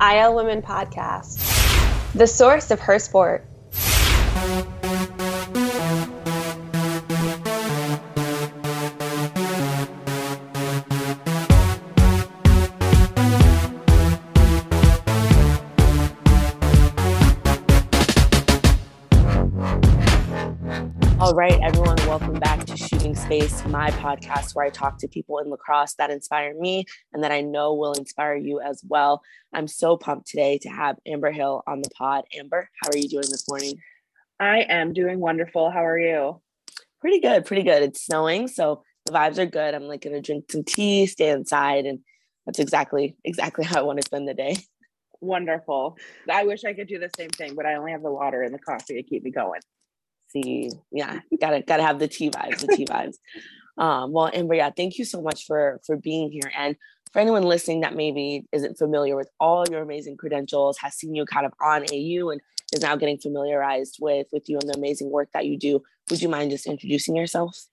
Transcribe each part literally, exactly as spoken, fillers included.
I L Women Podcast, the source of her sport. All right, everyone, welcome back to Shooting Space, my podcast where I talk to people in lacrosse that inspire me and that I know will inspire you as well. I'm so pumped today to have Amber Hill on the pod. Amber, how are you doing this morning? I am doing wonderful. How are you? Pretty good, pretty good. It's snowing, so the vibes are good. I'm like going to drink some tea, stay inside, and that's exactly, exactly how I want to spend the day. Wonderful. I wish I could do the same thing, but I only have the water and the coffee to keep me going. See, yeah, gotta gotta have the tea vibes, the tea vibes. Um, well, Amber, yeah, thank you so much for for being here. And for anyone listening that maybe isn't familiar with all your amazing credentials, has seen you kind of on A U and is now getting familiarized with with you and the amazing work that you do, would you mind just introducing yourself?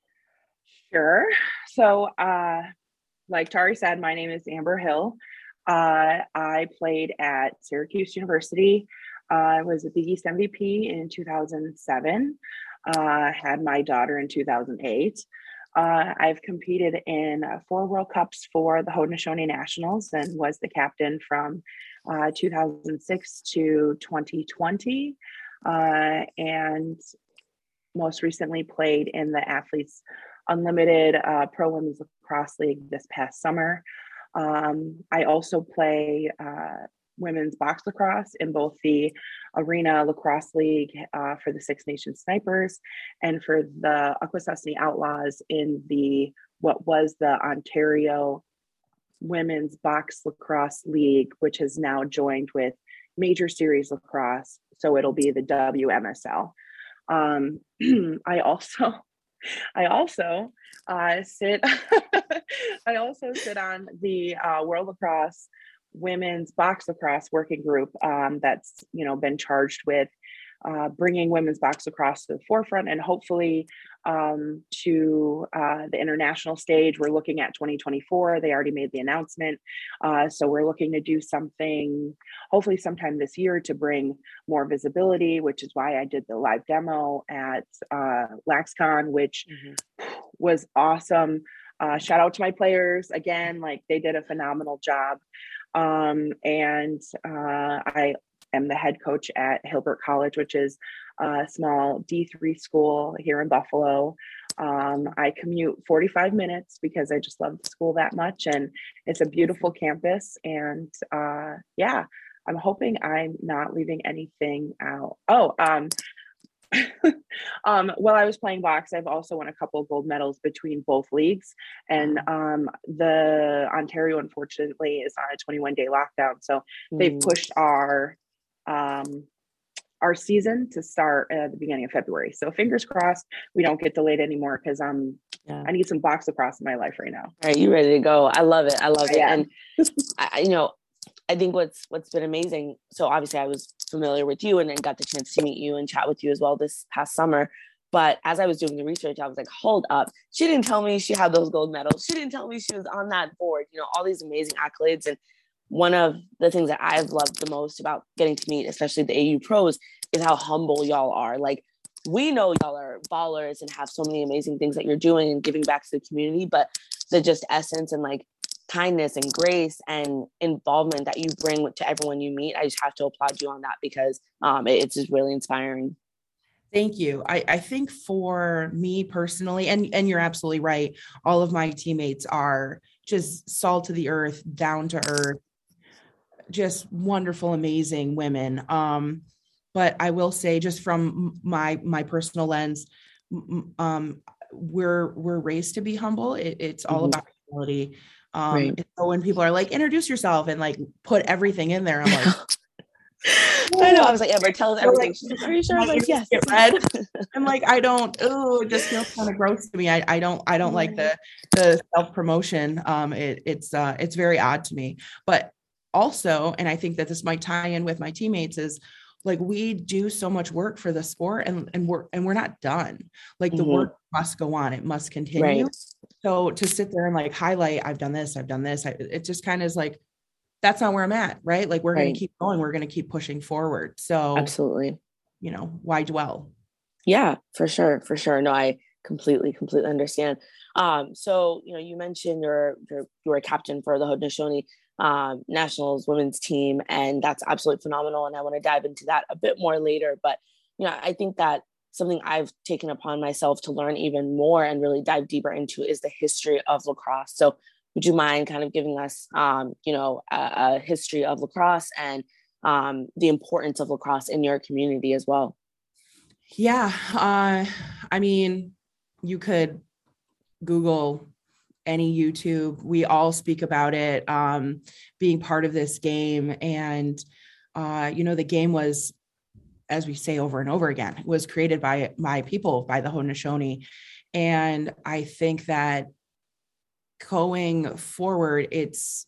Sure. So, uh, like Tari said, my name is Amber Hill. Uh, I played at Syracuse University. Uh, I was a Big East M V P in two thousand seven. Uh, had my daughter in two thousand eight. Uh, I've competed in uh, four World Cups for the Haudenosaunee Nationals and was the captain from uh, two thousand six to twenty twenty. Uh, and most recently played in the Athletes Unlimited uh, Pro Women's Lacrosse League this past summer. Um, I also play uh, women's box lacrosse in both the Arena Lacrosse League uh, for the Six Nations Snipers and for the Akwesasne Outlaws in the what was the Ontario Women's Box Lacrosse League, which has now joined with Major Series Lacrosse. So it'll be the W M S L. Um, I also I also uh, sit. I also sit on the uh, World Lacrosse Women's Box Lacrosse Working Group. Um, that's you know been charged with uh, bringing women's box lacrosse to the forefront and hopefully um, to uh, the international stage. We're looking at twenty twenty-four. They already made the announcement, uh, so we're looking to do something hopefully sometime this year to bring more visibility. Which is why I did the live demo at uh, LaxCon, which mm-hmm. was awesome. Uh, shout out to my players again; like they did a phenomenal job. Um, and uh, I am the head coach at Hilbert College, which is a small D three school here in Buffalo. Um, I commute forty-five minutes because I just love the school that much, and it's a beautiful campus. And uh, yeah, I'm hoping I'm not leaving anything out. Oh, um, um, while I was playing box, I've also won a couple of gold medals between both leagues. And um, the Ontario, unfortunately, is on a twenty-one day lockdown. So mm. they've pushed our um, our season to start at the beginning of February. So fingers crossed we don't get delayed anymore because um, yeah. I need some box lacrosse in my life right now. All right, you ready to go? I love it. I love it. And I, you know, I think what's what's been amazing. So obviously I was familiar with you and then got the chance to meet you and chat with you as well this past summer. But as I was doing the research, I was like, hold up. She didn't tell me she had those gold medals. She didn't tell me she was on that board, you know, all these amazing accolades. And one of the things that I've loved the most about getting to meet, especially the A U pros, is how humble y'all are. Like, we know y'all are ballers and have so many amazing things that you're doing and giving back to the community, but the just essence and like kindness and grace and involvement that you bring to everyone you meet, I just have to applaud you on that because um, it, it's just really inspiring. Thank you. I, I think for me personally, and, and you're absolutely right, all of my teammates are just salt of the earth, down to earth, just wonderful, amazing women. Um, but I will say, just from my my personal lens, um, we're we're raised to be humble. It, it's all mm-hmm. about humility. Um, right. And so when people are like, introduce yourself and like put everything in there, I'm like, I know. I was like, Amber, tell us everything. Like, are you sure? I'm like, yes. Get red. I'm like, I don't. Oh, it just feels kind of gross to me. I, I don't. I don't like the the self promotion. Um, it, it's uh, it's very odd to me. But also, and I think that this might tie in with my teammates, is like we do so much work for the sport, and and we're and we're not done. Like the mm-hmm. work must go on. It must continue. Right. So to sit there and like highlight, I've done this. I've done this. I, it just kind of is like, that's not where I'm at, right? Like we're right. going to keep going. We're going to keep pushing forward. So absolutely, you know, why dwell? Yeah, for sure. For sure. No, I completely, completely understand. Um, so, you know, you mentioned you're, you're, you're a captain for the Haudenosaunee um, Nationals women's team, and that's absolutely phenomenal. And I want to dive into that a bit more later. But, you know, I think that something I've taken upon myself to learn even more and really dive deeper into is the history of lacrosse. So would you mind kind of giving us, um, you know, a, a history of lacrosse and um, the importance of lacrosse in your community as well? Yeah. Uh, I mean, you could Google any YouTube. We all speak about it, um, being part of this game. And, uh, you know, the game was, as we say over and over again, was created by my people, by the Haudenosaunee. And I think that going forward, it's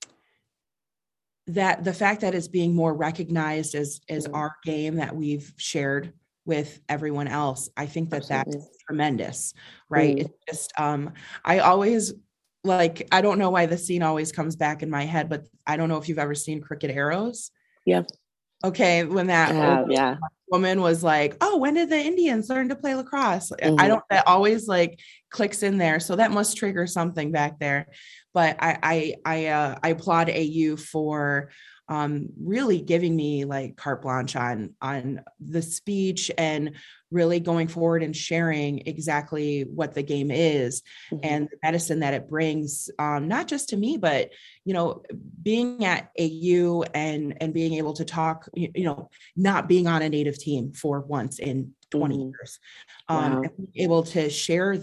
that the fact that it's being more recognized as, as mm-hmm. our game that we've shared with everyone else. I think that Absolutely. That's tremendous, right? Mm. It's just, um, I always like, I don't know why the scene always comes back in my head, but I don't know if you've ever seen Crooked Arrows. Yeah. Okay. When that uh, yeah. woman was like, oh, when did the Indians learn to play lacrosse? Mm-hmm. I don't, that always like clicks in there. So that must trigger something back there. But I, I, I, uh, I applaud A U for, um, really giving me like carte blanche on, on the speech and really going forward and sharing exactly what the game is mm-hmm. and the medicine that it brings, um, not just to me, but, you know, being at A U and, and being able to talk, you, you know, not being on a native team for once in twenty mm-hmm. years, um, wow. and being able to share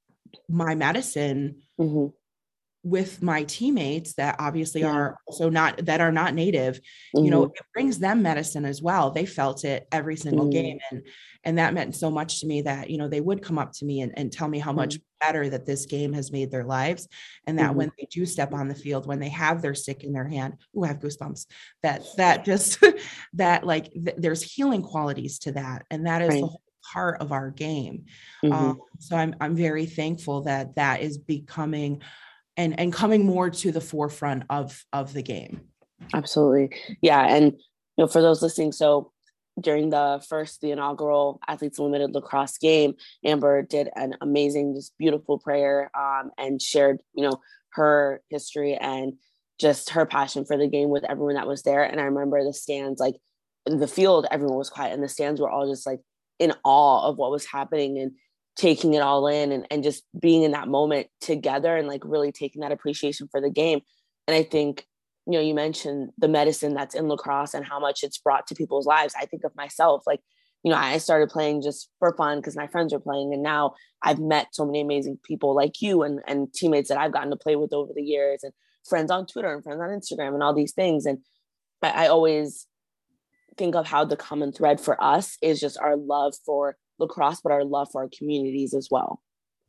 my medicine mm-hmm. with my teammates that obviously yeah. are also not, that are not native, mm-hmm. you know, it brings them medicine as well. They felt it every single mm-hmm. game. And, and that meant so much to me that, you know, they would come up to me and, and tell me how mm-hmm. much better that this game has made their lives. And that mm-hmm. when they do step on the field, when they have their stick in their hand, ooh, I have goosebumps, that, that just, that like, th- there's healing qualities to that. And that is right. the whole part of our game. Mm-hmm. Um, so I'm, I'm very thankful that that is becoming and, and coming more to the forefront of, of the game. Absolutely. Yeah. And, you know, for those listening, so during the first, the inaugural Athletes Unlimited lacrosse game, Amber did an amazing, just beautiful prayer um, and shared, you know, her history and just her passion for the game with everyone that was there. And I remember the stands, like in the field, everyone was quiet and the stands were all just like in awe of what was happening and taking it all in and, and just being in that moment together and like really taking that appreciation for the game. And I think, you know, you mentioned the medicine that's in lacrosse and how much it's brought to people's lives. I think of myself, like, you know, I started playing just for fun because my friends were playing. And now I've met so many amazing people like you and, and teammates that I've gotten to play with over the years and friends on Twitter and friends on Instagram and all these things. And I, I always think of how the common thread for us is just our love for lacrosse, but our love for our communities as well.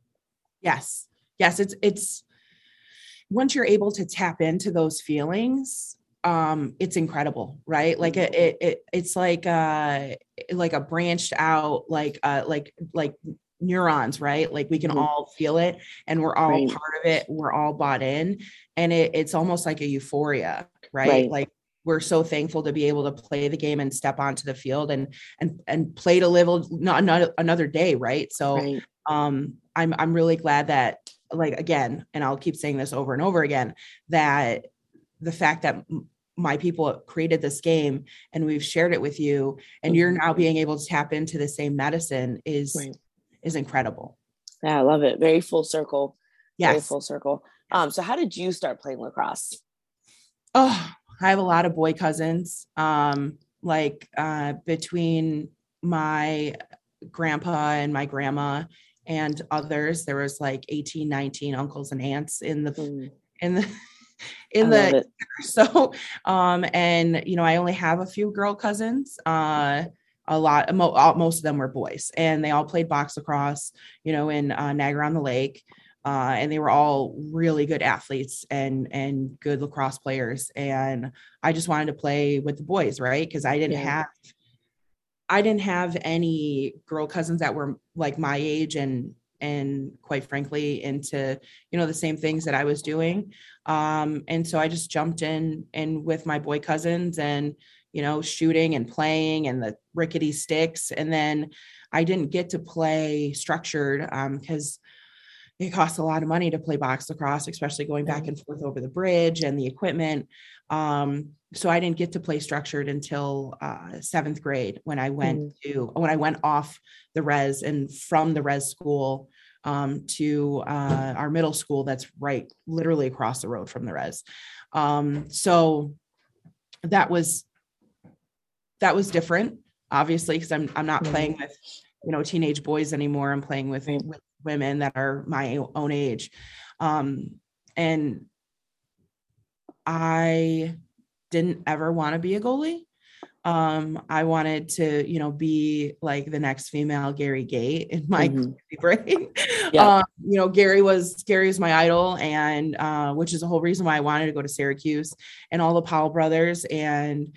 Yes. Yes. It's, it's, once you're able to tap into those feelings, um, it's incredible, right? Like it, it, it it's like, uh, like a branched out, like, uh, like, like neurons, right? Like we can mm-hmm. all feel it and we're all right. part of it. We're all bought in and it, it's almost like a euphoria, right? right? Like we're so thankful to be able to play the game and step onto the field and, and, and play to live not, not another day. Right. So, right. um, I'm, I'm really glad that, like, again, and I'll keep saying this over and over again, that the fact that m- my people created this game and we've shared it with you and mm-hmm. you're now being able to tap into the same medicine is, right. is incredible. Yeah. I love it. Very full circle. Yes. Very full circle. Um, so how did you start playing lacrosse? Oh, I have a lot of boy cousins, um, like, uh, between my grandpa and my grandma, and others, there was like eighteen, nineteen uncles and aunts in the, mm. in the, in the, so, um, and, you know, I only have a few girl cousins, uh, a lot, mo- most of them were boys and they all played box lacrosse, you know, in, uh, Niagara on the Lake, uh, and they were all really good athletes and, and good lacrosse players. And I just wanted to play with the boys, right? Cause I didn't yeah. have I didn't have any girl cousins that were like my age and and quite frankly, into, you know, the same things that I was doing. Um, and so I just jumped in and with my boy cousins and, you know, shooting and playing and the rickety sticks. And then I didn't get to play structured um, because it costs a lot of money to play box lacrosse, especially going back and forth over the bridge and the equipment. Um, so I didn't get to play structured until uh, seventh grade when I went mm-hmm. to, when I went off the res and from the res school um, to uh, our middle school. That's right, literally across the road from the res. Um, so that was, that was different, obviously, because I'm, I'm not mm-hmm. playing with, you know, teenage boys anymore. I'm playing with, with women that are my own age. Um, and I didn't ever want to be a goalie. Um, I wanted to, you know, be like the next female Gary Gait in my mm-hmm. brain. Yeah. Um, you know, Gary was, Gary is my idol, and uh, which is the whole reason why I wanted to go to Syracuse, and all the Powell brothers. And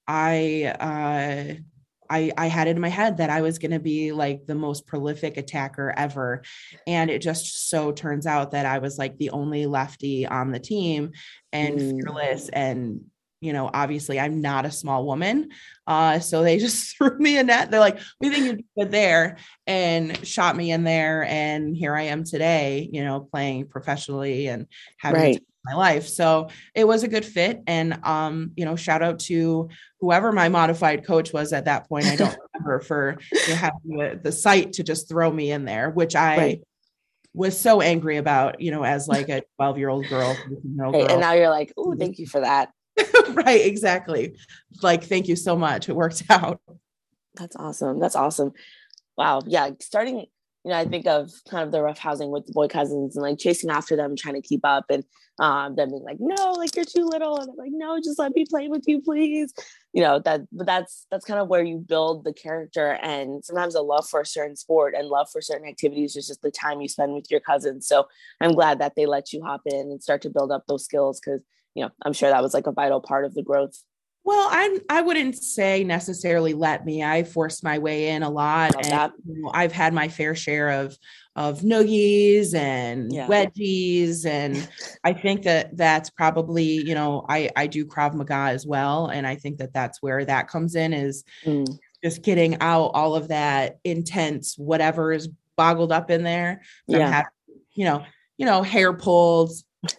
I, uh, I, I had it in my head that I was going to be like the most prolific attacker ever. And it just so turns out that I was like the only lefty on the team and mm. fearless. And, you know, obviously I'm not a small woman. Uh, so they just threw me a net. They're like, we think you'd be there, and shot me in there. And here I am today, you know, playing professionally and having right. my life. So it was a good fit. And, um, you know, shout out to whoever my modified coach was at that point. I don't remember, for you know, having the, the site to just throw me in there, which I right. was so angry about, you know, as like a twelve year old girl. girl. Hey, and now you're like, oh, thank you for that. Right. Exactly. Like, thank you so much. It worked out. That's awesome. That's awesome. Wow. Yeah. Starting, you know, I think of kind of the rough housing with the boy cousins and like chasing after them, trying to keep up, and um, them being like, no, like you're too little. And I'm like, no, just let me play with you, please. You know, that, but that's, that's kind of where you build the character, and sometimes a love for a certain sport and love for certain activities is just the time you spend with your cousins. So I'm glad that they let you hop in and start to build up those skills, because, you know, I'm sure that was like a vital part of the growth. Well, I'm, I wouldn't say necessarily let me. I forced my way in a lot. And, you know, I've had my fair share of, of noogies and yeah. wedgies. And I think that that's probably, you know, I, I do Krav Maga as well. And I think that that's where that comes in, is mm. just getting out all of that intense, whatever is boggled up in there. From yeah. having, you know, you know, hair pulled.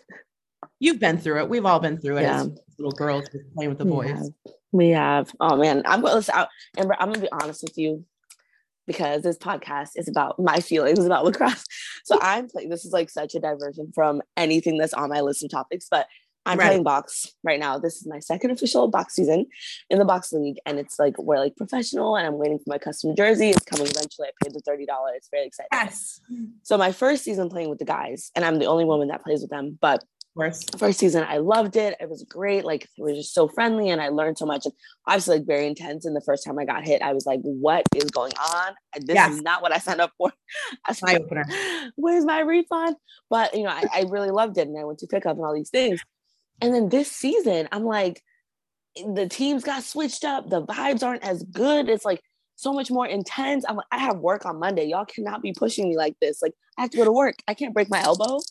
You've been through it. We've all been through it. Yeah. As little girls playing with the boys. We have. We have. Oh man, I'm going to Amber, I'm going to be honest with you, because this podcast is about my feelings about lacrosse. So I'm playing. This is like such a diversion from anything that's on my list of topics, but I'm right. playing box right now. This is my second official box season in the box league, and it's like we're like professional, and I'm waiting for my custom jersey. It's coming eventually. I paid the thirty dollars. It's very exciting. Yes. So my first season playing with the guys, and I'm the only woman that plays with them, but first season, I loved it. It was great. Like, it was just so friendly, and I learned so much. And obviously, like, very intense. And the first time I got hit, I was like, "What is going on? This yes. is not what I signed up for." I was like, where's my refund? But you know, I, I really loved it, and I went to pick up and all these things. And then this season, I'm like, the teams got switched up. The vibes aren't as good. It's like so much more intense. I'm like, I have work on Monday. Y'all cannot be pushing me like this. Like, I have to go to work. I can't break my elbow.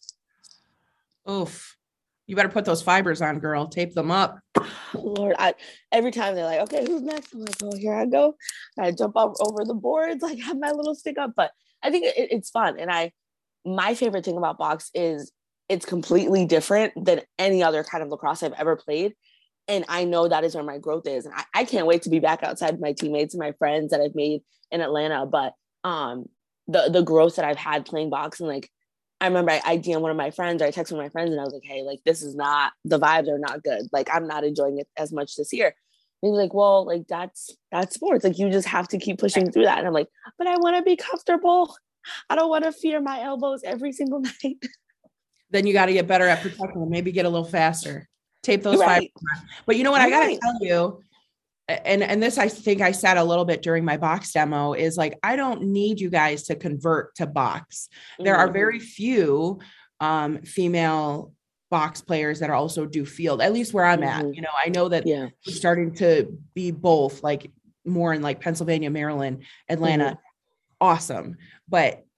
Oof. You better put those fibers on, girl. Tape them up. Lord, I, every time they're like, okay, who's next? I'm like, oh, here I go. I jump up over the boards, like have my little stick up. But I think it, it's fun. And I, my favorite thing about box is it's completely different than any other kind of lacrosse I've ever played. And I know that is where my growth is. And I, I can't wait to be back outside with my teammates and my friends that I've made in Atlanta. But um, the, the growth that I've had playing box, and like, I remember I, I D M'd one of my friends, or I texted one of my friends, and I was like, hey, like, this is not, the vibes are not good. Like, I'm not enjoying it as much this year. And he's like, well, like, that's, that's sports. Like, you just have to keep pushing through that. And I'm like, but I want to be comfortable. I don't want to fear my elbows every single night. Then you got to get better at protecting them. Maybe get a little faster. Tape those right. fibers. But you know what? You're I got to right. tell you, and, and this, I think I said a little bit during my box demo, is like, I don't need you guys to convert to box. There mm-hmm. are very few um, female box players that are also do field, at least where I'm mm-hmm. at. You know, I know that yeah. we're starting to be both, like more in like Pennsylvania, Maryland, Atlanta. Mm-hmm. Awesome. But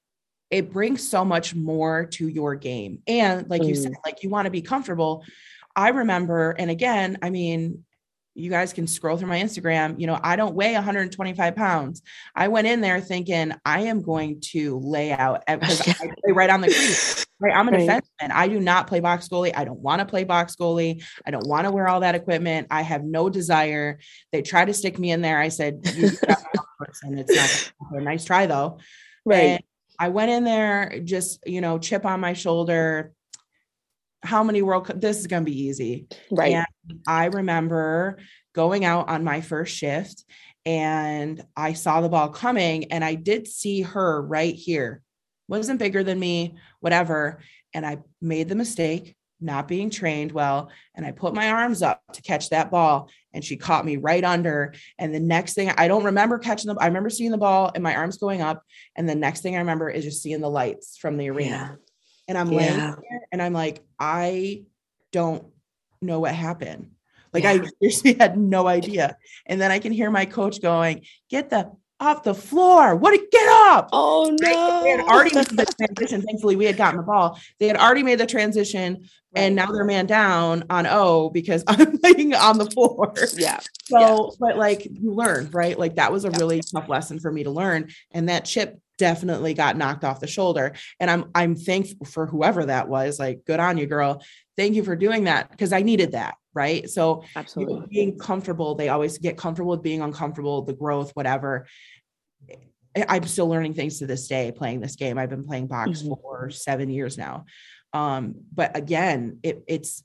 it brings so much more to your game. And like mm. you said, like you want to be comfortable. I remember, and again, I mean, you guys can scroll through my Instagram. You know, I don't weigh one hundred twenty-five pounds. I went in there thinking I am going to lay out because I play right on the crease. Right. I'm a right. defenseman. I do not play box goalie. I don't want to play box goalie. I don't want to wear all that equipment. I have no desire. They try to stick me in there. I said, you got my person. It's not a nice try though. Right. And I went in there, just, you know, chip on my shoulder. How many World Cup? This is going to be easy. Right. And I remember going out on my first shift and I saw the ball coming and I did see her right here. Wasn't bigger than me, whatever. And I made the mistake, not being trained well. And I put my arms up to catch that ball and she caught me right under. And the next thing, I don't remember catching them. I remember seeing the ball and my arms going up. And the next thing I remember is just seeing the lights from the arena. Yeah. And I'm laying yeah. there and I'm like, I don't know what happened. Like yeah. I seriously had no idea. And then I can hear my coach going, get the off the floor. What did get up? Oh no. They had already made the transition. Thankfully we had gotten the ball. They had already made the transition right. and now they're man down on O because I'm laying on the floor. Yeah. So, yeah. but like you learn, right? Like that was a yeah. really tough lesson for me to learn. And that chip definitely got knocked off the shoulder. And I'm, I'm thankful for whoever that was. Like, good on you, girl. Thank you for doing that. Cause I needed that. Right. So absolutely you know, being comfortable, they always get comfortable with being uncomfortable, the growth, whatever. I'm still learning things to this day, playing this game. I've been playing box mm-hmm. for seven years now. Um, but again, it, it's,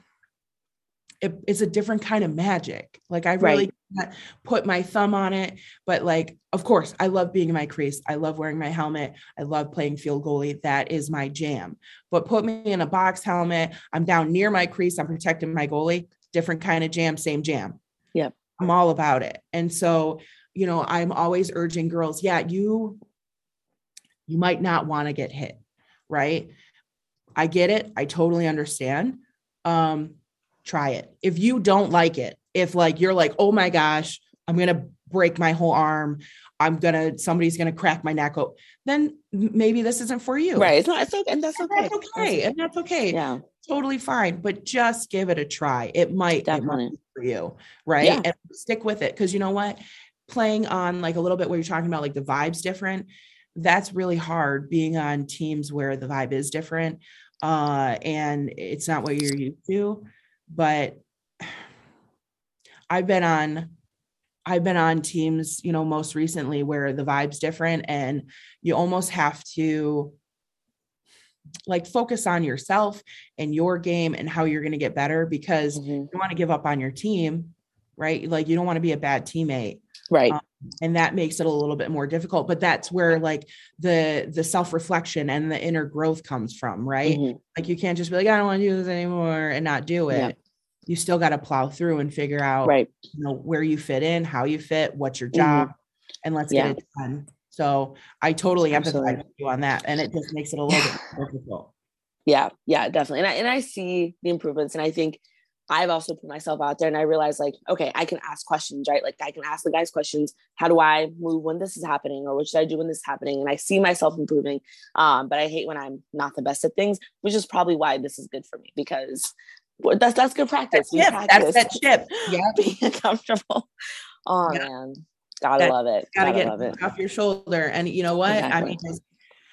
it, it's a different kind of magic. Like I really right. can't put my thumb on it, but like, of course I love being in my crease. I love wearing my helmet. I love playing field goalie. That is my jam, but put me in a box helmet. I'm down near my crease. I'm protecting my goalie, different kind of jam, same jam. Yeah. I'm all about it. And so, you know, I'm always urging girls, yeah, you, you might not want to get hit. Right. I get it. I totally understand. Um, try it. If you don't like it, if like, you're like, oh my gosh, I'm going to break my whole arm. I'm going to, somebody's going to crack my neck. Oh, then maybe this isn't for you. Right. It's not, it's okay. And that's okay. And that's okay. And that's okay. Yeah. Totally fine. But just give it a try. It might, it might be for you. Right. Yeah. And stick with it. Cause you know what, playing on like a little bit where you're talking about like the vibe's different. That's really hard being on teams where the vibe is different. Uh, and it's not what you're used to. But I've been on, I've been on teams, you know, most recently where the vibe's different and you almost have to like focus on yourself and your game and how you're going to get better because mm-hmm. you don't want to give up on your team, right? Like you don't want to be a bad teammate. Right. Um, and that makes it a little bit more difficult, but that's where like the, the self-reflection and the inner growth comes from, right? Mm-hmm. Like you can't just be like, I don't want to do this anymore and not do it. Yeah. You still got to plow through and figure out, right. you know, where you fit in, how you fit, what's your job, mm-hmm. and let's yeah. get it done. So I totally Absolutely. empathize with you on that. And it just makes it a little bit more difficult. Yeah, yeah, definitely. And I, and I see the improvements. And I think I've also put myself out there and I realized like, okay, I can ask questions, right? Like I can ask the guys questions. How do I move when this is happening? Or what should I do when this is happening? And I see myself improving. Um, but I hate when I'm not the best at things, which is probably why this is good for me because that's, that's good practice. That's, practice. That's that chip. Yeah. Being comfortable. Oh yeah. man. Gotta that, love it. Gotta, gotta get love it off your shoulder. And you know what? Exactly. I mean, as,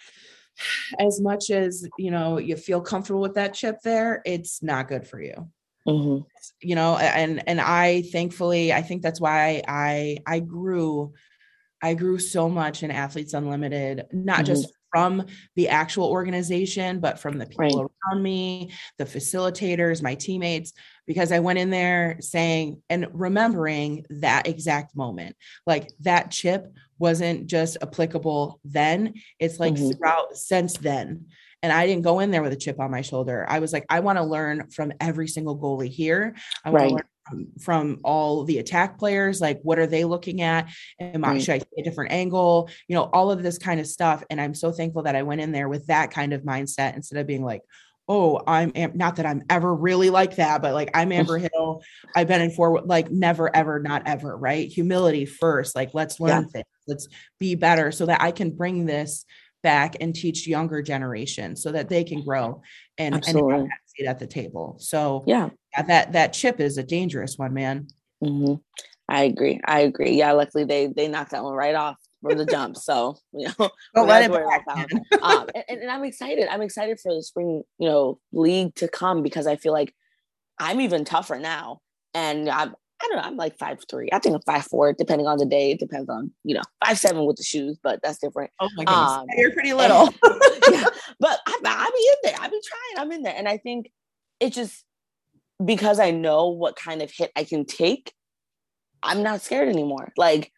as much as, you know, you feel comfortable with that chip there, it's not good for you. Mm-hmm. You know, and, and I, thankfully, I think that's why I, I grew, I grew so much in Athletes Unlimited, not mm-hmm. just from the actual organization, but from the people right. around me, the facilitators, my teammates, because I went in there saying, and remembering that exact moment, like that chip wasn't just applicable then, it's like mm-hmm. throughout since then. And I didn't go in there with a chip on my shoulder. I was like, I want to learn from every single goalie here. I want right. to learn from, from all the attack players. Like, what are they looking at? Am I, right. should I take a different angle? You know, all of this kind of stuff. And I'm so thankful that I went in there with that kind of mindset instead of being like, oh, I'm not that I'm ever really like that, but like I'm Amber Hill. I've been in forward, like never, ever, not ever. Right. Humility first. Like, let's learn yeah. things. Let's be better so that I can bring this back and teach younger generations so that they can grow and, and have that seat at the table. So yeah, that, that chip is a dangerous one, man. Mm-hmm. I agree. I agree. Yeah. Luckily they, they knocked that one right off from the jump. So, you know, don't let it worry about that. um, and, and I'm excited. I'm excited for the spring, you know, league to come, because I feel like I'm even tougher now. And I'm, I don't know, I'm like five three. I think I'm five four, depending on the day. It depends on, you know, five seven with the shoes, but that's different. Oh my goodness. Um, You're pretty little. And, yeah, but I, I be in there. I be trying. I'm in there. And I think it's just because I know what kind of hit I can take, I'm not scared anymore. Like,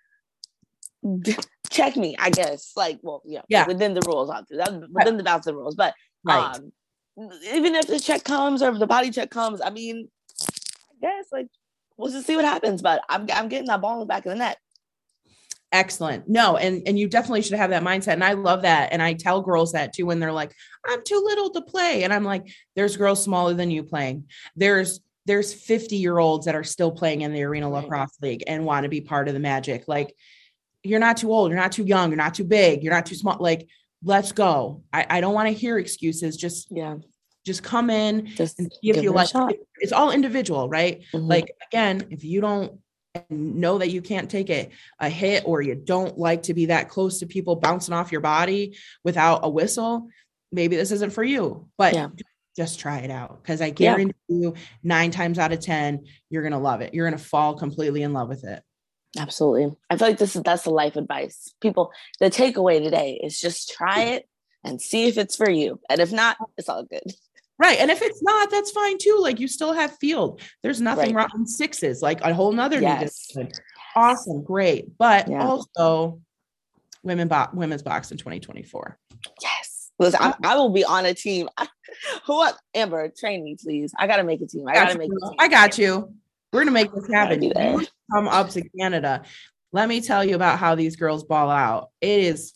check me, I guess. Like, well, yeah, yeah. within the rules, obviously. That's within right. the bounds of the rules. But right. um, even if the check comes or if the body check comes, I mean, I guess, like, we'll just see what happens. But I'm I'm getting that ball in the back of the net. Excellent. No, and and you definitely should have that mindset. And I love that. And I tell girls that too when they're like, I'm too little to play. And I'm like, there's girls smaller than you playing. There's there's fifty year olds that are still playing in the Arena right. Lacrosse League and want to be part of the magic. Like, you're not too old, you're not too young, you're not too big, you're not too small. Like, let's go. I, I don't want to hear excuses. Just yeah, just come in just and see if you like it. It's all individual, right? Mm-hmm. Like, again, if you don't know that you can't take it a hit, or you don't like to be that close to people bouncing off your body without a whistle, maybe this isn't for you. But yeah. just try it out, because I guarantee yeah. you nine times out of ten, you're going to love it. You're going to fall completely in love with it. Absolutely. I feel like this is, that's the life advice. People, the takeaway today is just try it and see if it's for you. And if not, it's all good. Right. And if it's not, that's fine too. Like, you still have field. There's nothing right. wrong in sixes, like a whole nother yes. new discipline. Awesome. Great. But yeah. also women bo- women's boxing twenty twenty-four. Yes. Listen, I, I will be on a team. Who what? Amber, train me, please. I got to make a team. I got to make a team. I got you. We're going to make this happen. You come up to Canada. Let me tell you about how these girls ball out. It is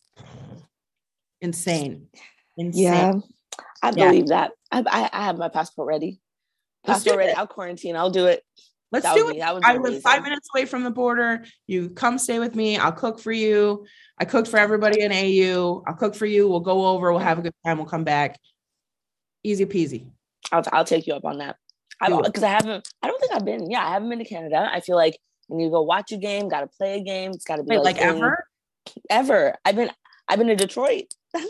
insane. Insane. Yeah, I believe yeah. that. I, I, I have my passport ready. Passport ready. I'll quarantine. I'll do it. Let's that do it. I live five minutes away from the border. You come stay with me. I'll cook for you. I cooked for everybody in A U. I'll cook for you. We'll go over. We'll have a good time. We'll come back. Easy peasy. I'll, I'll take you up on that. Because I haven't, I don't think I've been, yeah, I haven't been to Canada. I feel like when you go watch a game, got to play a game. It's got to be Wait, like, like ever, ever. I've been, I've been to Detroit.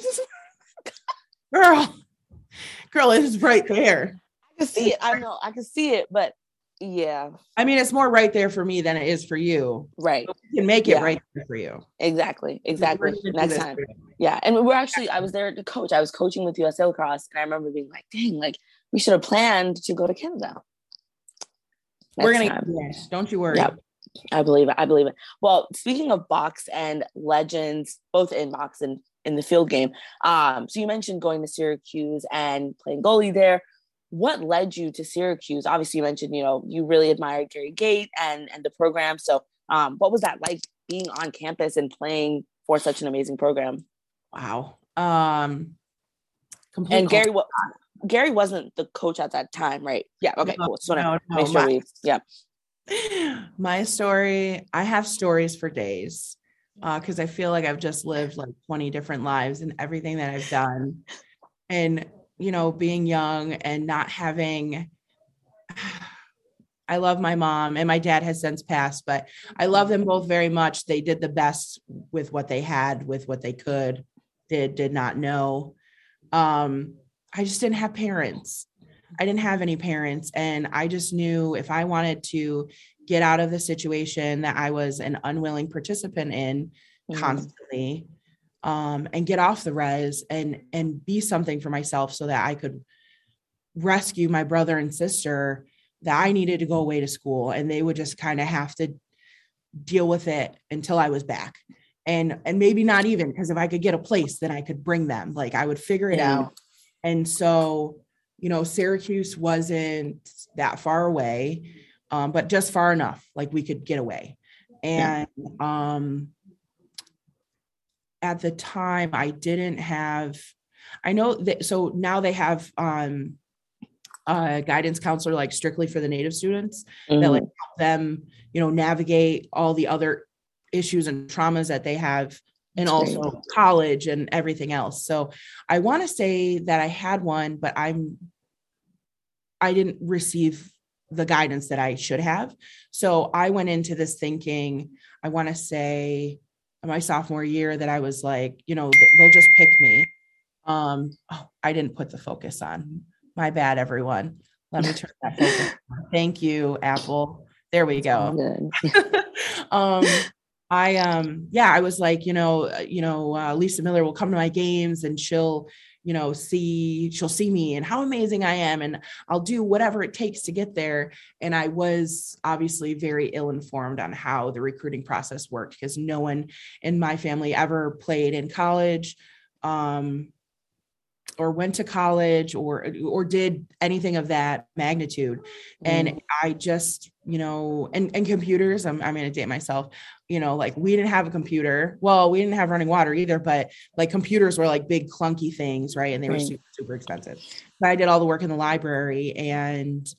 girl, girl, it's right there. I can see it. I know, I can see it, but yeah. I mean, it's more right there for me than it is for you. Right. So we can make it yeah. right there for you. Exactly. Exactly. Next time. Yeah. And we're actually, I was there to coach. I was coaching with U S A Lacrosse, and I remember being like, dang, like, we should have planned to go to Canada. Next We're going to, yes, don't you worry. Yeah, I believe it. I believe it. Well, speaking of box and legends, both in box and in the field game. Um, so you mentioned going to Syracuse and playing goalie there. What led you to Syracuse? Obviously you mentioned, you know, you really admired Gary Gait and, and the program. So um, what was that like, being on campus and playing for such an amazing program? Wow. Um, and Gary, what, Gary wasn't the coach at that time, right? Yeah. Okay, no, cool. So no, no, make sure my, we, yeah. My story, I have stories for days because uh, I feel like I've just lived like twenty different lives and everything that I've done. And, you know, being young and not having, I love my mom, and my dad has since passed, but I love them both very much. They did the best with what they had, with what they could, did, did not know. Um, I just didn't have parents. I didn't have any parents. And I just knew if I wanted to get out of the situation that I was an unwilling participant in mm. constantly, um, and get off the res and, and be something for myself so that I could rescue my brother and sister, that I needed to go away to school, and they would just kind of have to deal with it until I was back. And, and maybe not even, because if I could get a place, then I could bring them, like I would figure it yeah. out. And so, you know, Syracuse wasn't that far away, um, but just far enough, like we could get away. And yeah. um, at the time I didn't have, I know that, so now they have um, a guidance counselor, like strictly for the Native students mm-hmm. that like help them, you know, navigate all the other issues and traumas that they have and also college and everything else. So I want to say that I had one, but I'm, I didn't receive the guidance that I should have. So I went into this thinking, I want to say my sophomore year that I was like, you know, they'll just pick me. Um, oh, I didn't put the focus on. My bad, everyone. Let me turn that focus on. Thank you, Apple. There we go. um, I, um, yeah, I was like, you know, you know, uh, Lisa Miller will come to my games and she'll, you know, see, she'll see me and how amazing I am. And I'll do whatever it takes to get there. And I was obviously very ill-informed on how the recruiting process worked because no one in my family ever played in college, um, or went to college or, or did anything of that magnitude. And mm. I just, you know, and, and computers, I'm, I'm going to date myself, you know, like we didn't have a computer. Well, we didn't have running water either, but like computers were like big clunky things. Right. And they right. were super, super expensive. So I did all the work in the library and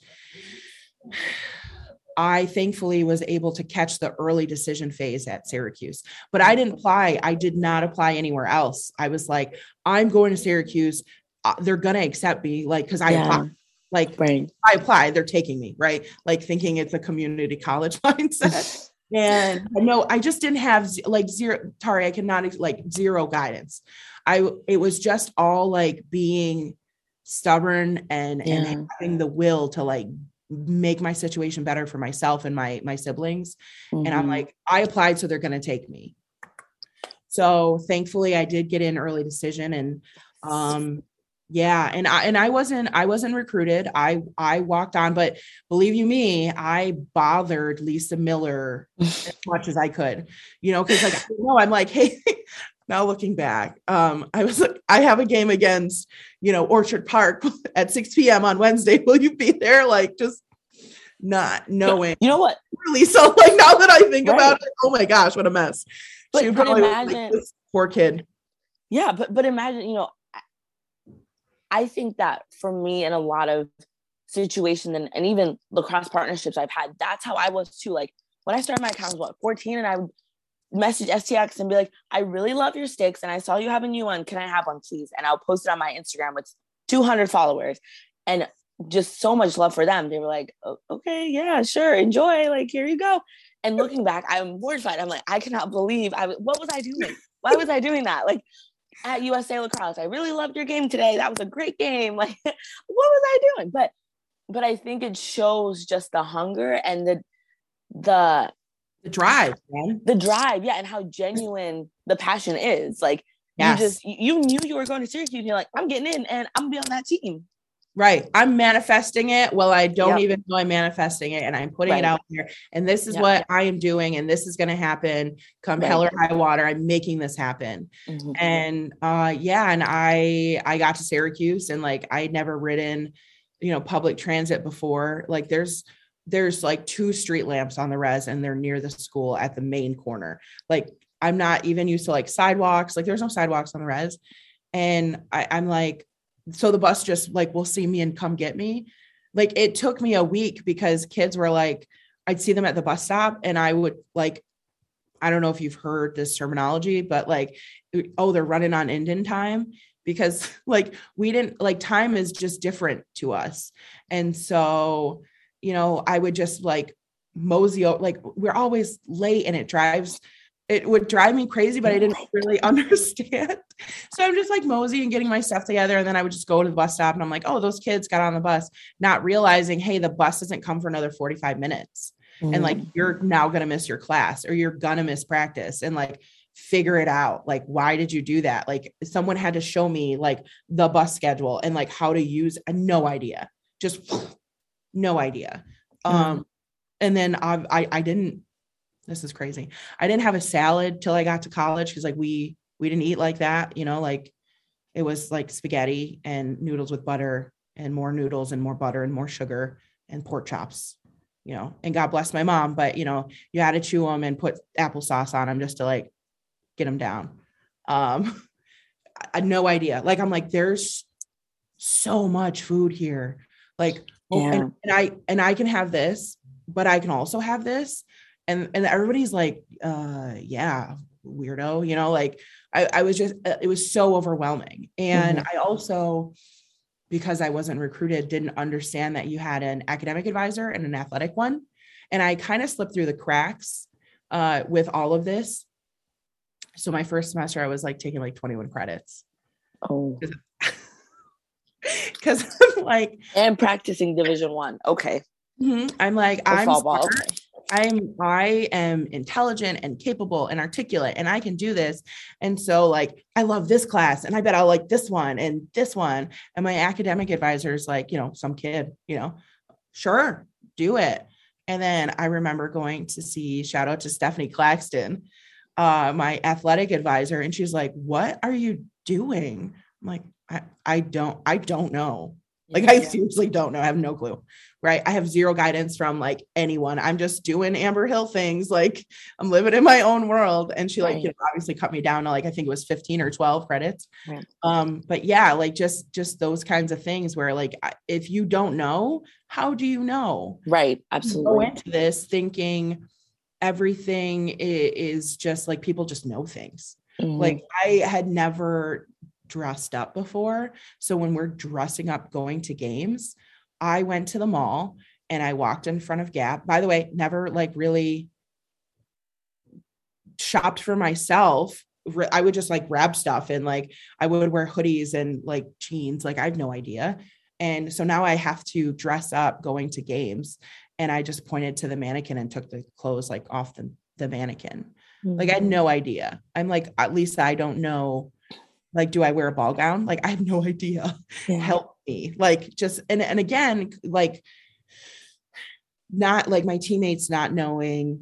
I thankfully was able to catch the early decision phase at Syracuse, but I didn't apply. I did not apply anywhere else. I was like, I'm going to Syracuse. Uh, they're going to accept me. Like, cause I yeah. applied, like right. I applied, they're taking me, right. Like thinking it's a community college mindset. And no, I just didn't have like zero, Tari, I cannot like zero guidance. I, it was just all like being stubborn and, yeah. and having the will to like make my situation better for myself and my, my siblings. Mm-hmm. And I'm like, I applied, so they're going to take me. So thankfully I did get in early decision and, um, yeah. And I, and I wasn't, I wasn't recruited. I, I walked on, but believe you me, I bothered Lisa Miller as much as I could, you know, cause like, I know I'm like, hey, now looking back, um, I was like, I have a game against, you know, Orchard Park at six p.m. on Wednesday. Will you be there? Like, just not knowing. You know what? Really? So like, now that I think right. about it, oh my gosh, what a mess. But, she but imagine, like, this poor kid. Yeah. But, but imagine, you know, I think that for me in a lot of situations and, and even lacrosse partnerships I've had, that's how I was too. Like when I started my account, I was what, fourteen, and I would message S T X and be like, I really love your sticks and I saw you have a new one. Can I have one, please? And I'll post it on my Instagram with two hundred followers and just so much love for them. They were like, oh, okay, yeah, sure. Enjoy. Like, here you go. And looking back, I'm mortified. I'm like, I cannot believe I, what was I doing? Why was I doing that? Like at U S A Lacrosse, I really loved your game today. That was a great game. Like, what was I doing? But, but I think it shows just the hunger and the, the, The drive, man. The drive, yeah, and how genuine the passion is. Like, yes. you just, you knew you were going to Syracuse, and you're like, I'm getting in, and I'm going to be on that team. Right. I'm manifesting it. Well, I don't yep. even know I'm manifesting it, and I'm putting right. it out there. And this is yep. what I am doing, and this is going to happen come right. hell or high water. I'm making this happen. Mm-hmm. And uh, yeah, and I I got to Syracuse, and like I'd never ridden, you know, public transit before. Like there's there's like two street lamps on the res and they're near the school at the main corner. Like I'm not even used to like sidewalks. Like there's no sidewalks on the res. And I, I'm like, so the bus just like, will see me and come get me. Like it took me a week because kids were like, I'd see them at the bus stop and I would like, I don't know if you've heard this terminology, but like, oh, they're running on Indian time because like, we didn't like time is just different to us. And so you know, I would just like mosey, like we're always late and it drives, it would drive me crazy, but I didn't really understand. So I'm just like mosey and getting my stuff together. And then I would just go to the bus stop and I'm like, oh, those kids got on the bus, not realizing, hey, the bus doesn't come for another forty-five minutes. Mm-hmm. And like, you're now going to miss your class or you're going to miss practice and like, figure it out. Like, why did you do that? Like someone had to show me like the bus schedule and like how to use, uh, no idea, just no idea. Um, mm. And then I, I, I didn't, this is crazy. I didn't have a salad till I got to college. Cause like we, we didn't eat like that, you know, like it was like spaghetti and noodles with butter and more noodles and more butter and more sugar and pork chops, you know, and God bless my mom, but you know, you had to chew them and put applesauce on them just to like get them down. Um, I had no idea. Like, I'm like, there's so much food here. Like, oh, yeah. and, and I, and I can have this, but I can also have this. And, and everybody's like, uh, yeah, weirdo, you know, like I, I was just, it was so overwhelming. And mm-hmm. I also, because I wasn't recruited, didn't understand that you had an academic advisor and an athletic one. And I kind of slipped through the cracks uh, with all of this. So my first semester, I was like taking like twenty-one credits. Oh, because I'm like, and practicing division one. Okay. Mm-hmm. I'm like, or I'm, smart, okay. I'm, I am intelligent and capable and articulate, and I can do this. And so like, I love this class, and I bet I'll like this one and this one. And my academic advisor is like, you know, some kid, you know, sure, do it. And then I remember going to see, shout out to Stephanie Claxton, uh, my athletic advisor. And she's like, what are you doing? I'm like, I, I don't, I don't know. Like, yeah. I seriously don't know. I have no clue. Right. I have zero guidance from like anyone. I'm just doing Amber Hill things. Like I'm living in my own world. And she like, right. you know, obviously cut me down to like, I think it was fifteen or twelve credits. Right. Um, but yeah, like just, just those kinds of things where like, if you don't know, how do you know? Right. Absolutely. You go into this thinking everything is just like, people just know things. Mm-hmm. Like I had never dressed up before. So when we're dressing up, going to games, I went to the mall and I walked in front of Gap. By the way, never like really shopped for myself. I would just like grab stuff and like, I would wear hoodies and like jeans. Like I have no idea. And so now I have to dress up going to games. And I just pointed to the mannequin and took the clothes like off the, the mannequin. Mm-hmm. Like I had no idea. I'm like, at least I don't know. Like, do I wear a ball gown? Like, I have no idea. Yeah. Help me. Like, just, and, and again, like, not like my teammates not knowing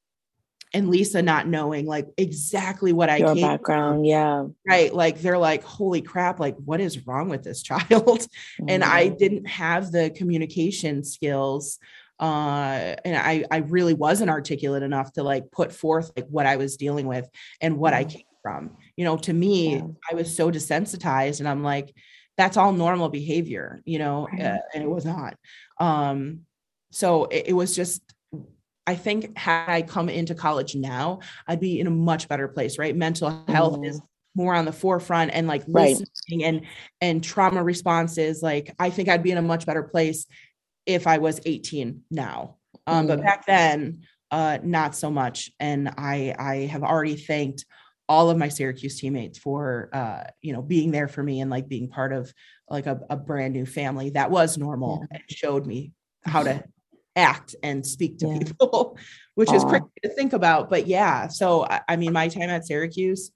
and Lisa not knowing like exactly what I Your came background. From. Yeah. Right. Like, they're like, holy crap. Like, what is wrong with this child? Mm-hmm. And I didn't have the communication skills. Uh, and I, I really wasn't articulate enough to like put forth like what I was dealing with and what mm-hmm. I came from, you know, to me, yeah. I was so desensitized and I'm like, that's all normal behavior, you know, right. uh, and it was not. Um, so it, it was just, I think had I come into college now, I'd be in a much better place, right? Mental health mm. is more on the forefront and like listening right. and, and trauma responses. Like, I think I'd be in a much better place if I was eighteen now. Um, mm. But back then, uh, not so much. And I, I have already thanked all of my Syracuse teammates for, uh, you know, being there for me and like being part of like a, a brand new family that was normal yeah. and showed me how to act and speak to yeah. people, which Aww. is crazy to think about. But yeah, so, I, I mean, my time at Syracuse,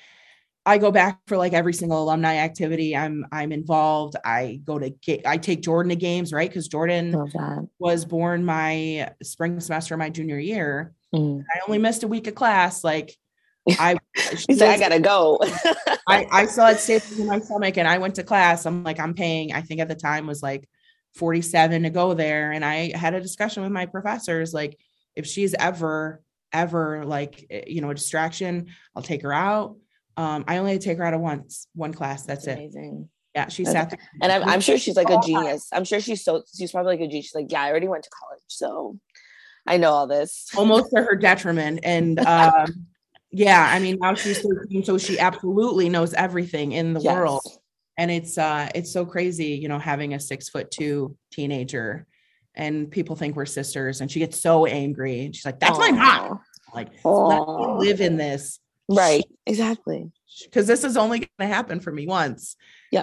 I go back for like every single alumni activity. I'm, I'm involved. I go to, I take Jordan to games, right? Cause Jordan was born my spring semester, my junior year. Mm. I only missed a week of class. Like, I, He's like, I gotta go. I, I still had staples in my stomach and I went to class. I'm like, I'm paying, I think at the time was like forty-seven to go there. And I had a discussion with my professors. Like, if she's ever, ever like, you know, a distraction, I'll take her out. Um, I only had to take her out of once, one class. That's, That's amazing. It. Yeah. She That's, sat there. And I'm, I'm sure she's like a genius. I'm sure she's so, she's probably like a genius. She's like, yeah, I already went to college. So I know all this. Almost to her detriment. And, um, yeah, I mean, now she's thirteen, so she absolutely knows everything in the yes. world. And it's uh it's so crazy, you know, having a six foot two teenager and people think we're sisters and she gets so angry and she's like, that's Aww. my mom. Like, let me live in this. Right. Exactly. Because this is only gonna happen for me once. Yeah.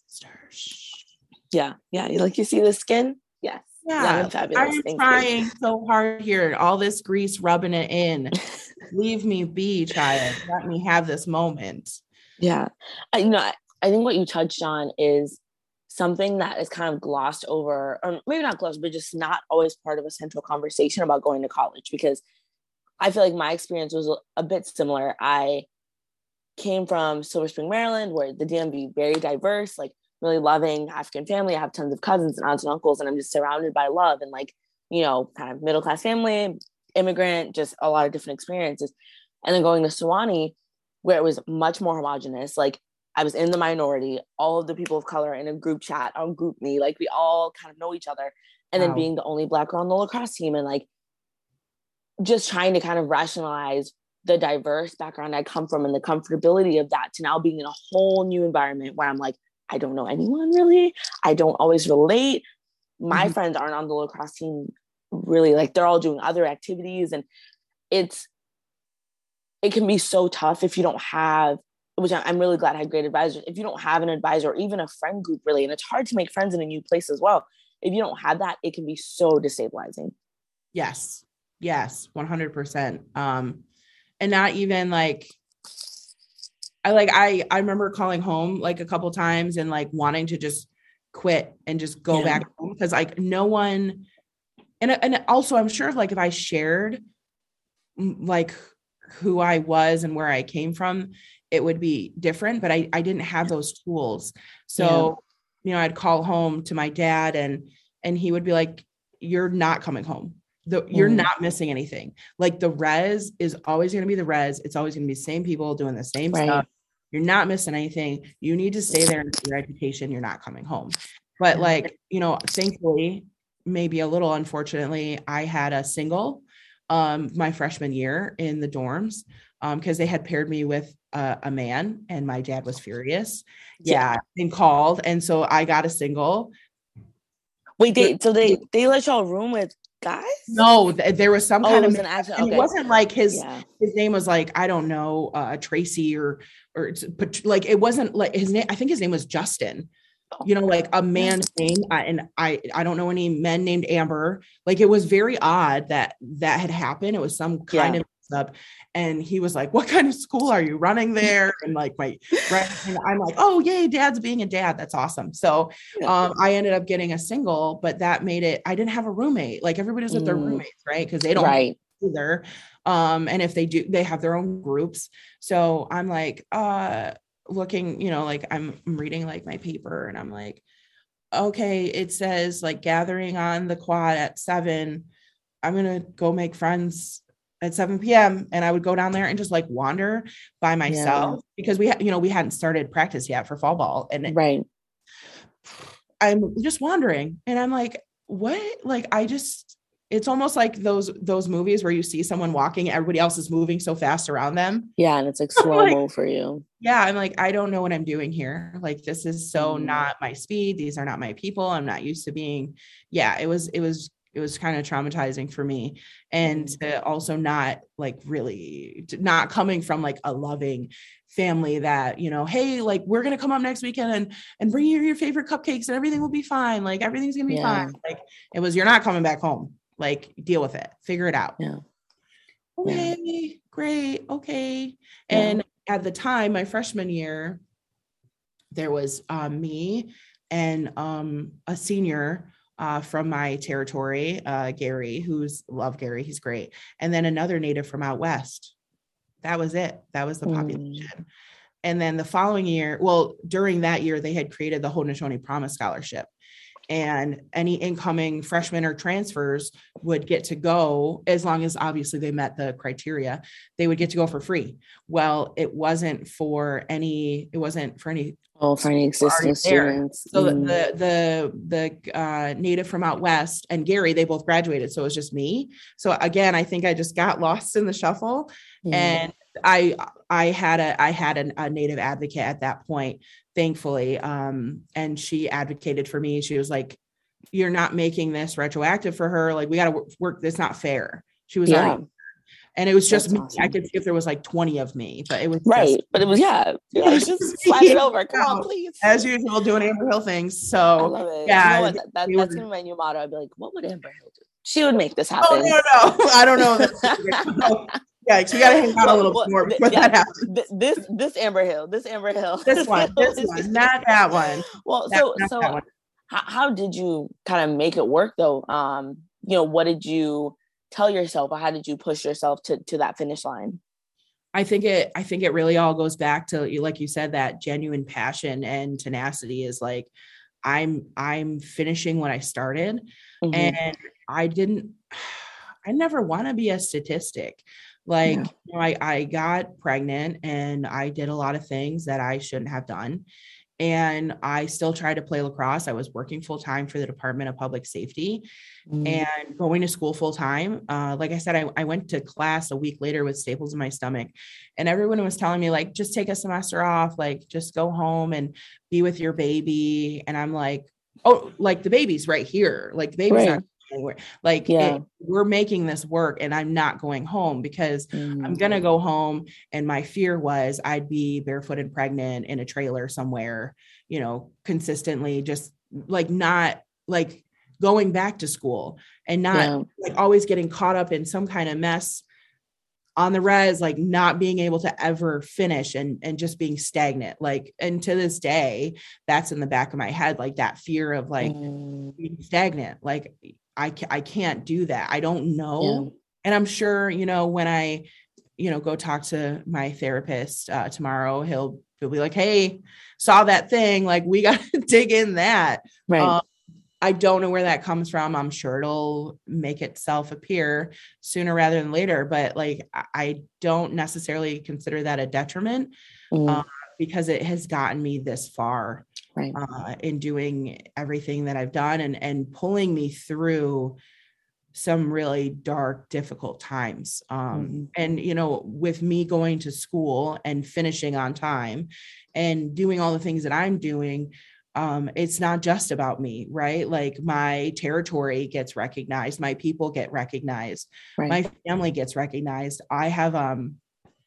Yeah. Yeah. Like, you see the skin? Yes. Yeah, I'm Thank trying you. so hard here. All this grease rubbing it in. Leave me be, child. Let me have this moment. Yeah. I, you know, I, I think what you touched on is something that is kind of glossed over, or maybe not glossed, but just not always part of a central conversation about going to college, because I feel like my experience was a bit similar. I came from Silver Spring, Maryland, where the D M V very diverse, like really loving African family. I have tons of cousins and aunts and uncles, and I'm just surrounded by love and like, you know, kind of middle-class family, immigrant, just a lot of different experiences. And then going to Sewanee, where it was much more homogenous. Like, I was in the minority, all of the people of color in a group chat on GroupMe, like we all kind of know each other. And wow. then being the only Black girl on the lacrosse team and like just trying to kind of rationalize the diverse background I come from and the comfortability of that to now being in a whole new environment where I'm like, I don't know anyone really. I don't always relate. My mm-hmm. friends aren't on the lacrosse team really, like they're all doing other activities, and it's, it can be so tough if you don't have, which I'm really glad I had great advisors. If you don't have an advisor or even a friend group really, and it's hard to make friends in a new place as well. If you don't have that, it can be so destabilizing. Yes. Yes. one hundred percent. Um, and not even like, I like, I, I remember calling home like a couple times and like wanting to just quit and just go yeah. back home. Cause like no one, and, and also I'm sure if like, if I shared like who I was and where I came from, it would be different, but I, I didn't have those tools. So, yeah. you know, I'd call home to my dad and, and he would be like, you're not coming home. The, you're mm. not missing anything. Like the res is always going to be the res. It's always going to be the same people doing the same right. stuff. You're not missing anything. You need to stay there and do your education. You're not coming home. But like, you know, thankfully, maybe a little unfortunately, I had a single um, my freshman year in the dorms um, because they had paired me with a, a man and my dad was furious. Yeah, yeah. And called. And so I got a single. Wait, they, so they, they let y'all room with guys? No, th- there was some oh, kind it of, was an actual, okay. It wasn't like his, yeah. his name was like, I don't know, uh, Tracy or, or but like, it wasn't like his name. I think his name was Justin, oh. you know, like a man's name. Uh, and I, I don't know any men named Amber. Like, it was very odd that that had happened. It was some kind yeah. of up. And he was like, what kind of school are you running there? And like my right. And I'm like, oh yay, dad's being a dad. That's awesome. So um, I ended up getting a single, but that made it, I didn't have a roommate. Like everybody was with mm. their roommates, right? Because they don't right. either. Um, and if they do, they have their own groups. So I'm like, uh, looking, you know, like I'm, I'm reading like my paper and I'm like, okay, it says like gathering on the quad at seven. I'm going to go make friends at seven p.m. and I would go down there and just like wander by myself yeah. because we had, you know, we hadn't started practice yet for fall ball. And right. I'm just wandering and I'm like, what? Like, I just, it's almost like those, those movies where you see someone walking, everybody else is moving so fast around them. Yeah. And it's like slow-mo like, for you. Yeah. I'm like, I don't know what I'm doing here. Like, this is so mm. not my speed. These are not my people. I'm not used to being, yeah, it was, it was it was kind of traumatizing for me. And to also not like really not coming from like a loving family that, you know, hey, like we're going to come up next weekend and, and bring you your favorite cupcakes and everything will be fine. Like everything's going to be yeah. fine. Like it was, you're not coming back home. Like deal with it, figure it out. Yeah. Okay, yeah. Great. Okay. Yeah. And at the time, my freshman year, there was um, me and um, a senior Uh, from my territory, uh, Gary, who's love Gary. He's great. And then another native from out West. That was it. That was the population. Mm. And then the following year, well, during that year, they had created the Haudenosaunee Promise Scholarship. And any incoming freshmen or transfers would get to go, as long as obviously they met the criteria, they would get to go for free. Well, it wasn't for any, it wasn't for any Oh, for any existing students. So mm. the the the uh, native from out West and Gary, they both graduated. So it was just me. So again, I think I just got lost in the shuffle. Mm. And I I had a I had an, a native advocate at that point, thankfully. Um, and she advocated for me. She was like, "You're not making this retroactive for her. Like we got to work, work. It's not fair." She was yeah. already. And it was just me. Awesome. I could see if there was like twenty of me, but it was right. Just, but it was, yeah, yeah like, just slide it over. Come on, please. As usual, doing Amber Hill things. So I love it. Yeah, you know what? That, that, that's gonna be my new motto. I'd be like, what would Amber Hill do? She would make this happen. Oh no, no, I don't know. no. Yeah, so you gotta hang out well, a little well, more before yeah, that happens. This this Amber Hill, this Amber Hill, this one, this one, not that one. Well, that, so so how, how did you kind of make it work though? Um, you know, what did you tell yourself, or how did you push yourself to, to that finish line? I think it, I think it really all goes back to, like you said, that genuine passion and tenacity is like, I'm, I'm finishing what I started. Mm-hmm. And I didn't, I never want to be a statistic. Like, yeah. you know, I, I got pregnant and I did a lot of things that I shouldn't have done. and I still tried to play lacrosse. I was working full time for the Department of Public Safety mm. and going to school full time. Uh, like I said, I, I went to class a week later with staples in my stomach, and everyone was telling me, like, just take a semester off, like just go home and be with your baby. And I'm like, oh, like the baby's right here. Like the baby's right. not anywhere. Like yeah. it, we're making this work, and I'm not going home because mm. I'm going to go home. And my fear was I'd be barefooted pregnant in a trailer somewhere, you know, consistently, just like not like going back to school and not yeah. like always getting caught up in some kind of mess on the res, like not being able to ever finish and, and just being stagnant. Like, and to this day, that's in the back of my head, like that fear of like mm. being stagnant. Like I, I can't do that. I don't know. Yeah. And I'm sure, you know, when I, you know, go talk to my therapist uh, tomorrow, he'll, he'll be like, hey, saw that thing. Like we got to dig in that. Right. Um, I don't know where that comes from. I'm sure it'll make itself appear sooner rather than later, but like, I don't necessarily consider that a detriment mm. uh, because it has gotten me this far right. uh, in doing everything that I've done and, and pulling me through some really dark, difficult times. Um, mm-hmm. And, you know, with me going to school and finishing on time and doing all the things that I'm doing, Um, it's not just about me, right? Like my territory gets recognized. My people get recognized. Right. My family gets recognized. I have, um,